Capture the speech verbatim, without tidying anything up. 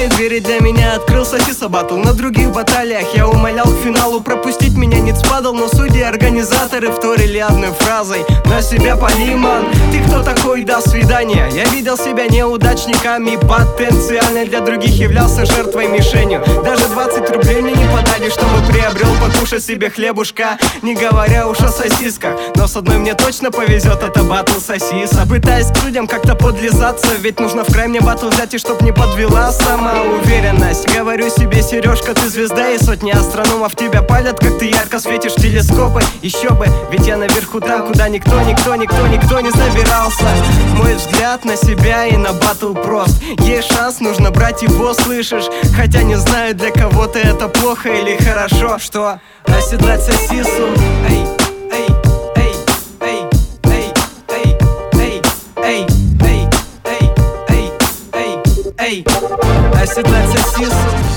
Новые двери для меня открыл Софиса Батл. На других баталиях я умолял к финалу пропустить меня не спадал, но судьи-организаторы вторили одной фразой: на себя полиман. Ты кто такой? До свидания. Я видел себя неудачником и потенциально для других являлся жертвой, мишенью. Даже двадцать рублей мне не подали, чтобы приобрел покушать себе хлебушка, не говоря уж о сосисках. Но с одной мне точно повезет, это батл сосиса. Пытаясь к людям как-то подлизаться, ведь нужно в край мне батл взять, и чтоб не подвела самоуверенность. Говорю себе: Сережка, ты звезда, и сотни астрономов тебя палят, как ты ярко светишь в телескопы. Еще бы, ведь я наверху там, куда никто, никто, никто, никто не забирался. Мой взгляд на себя и на батл прост. Есть шанс, нужно брать его, слышишь? Хотя не знаю, для кого-то это плохо или хорошо. Что? Оседлать сосису. Эй, эй, эй, эй, эй, эй, эй, эй, эй, эй, эй, эй, эй, оседлать сосису.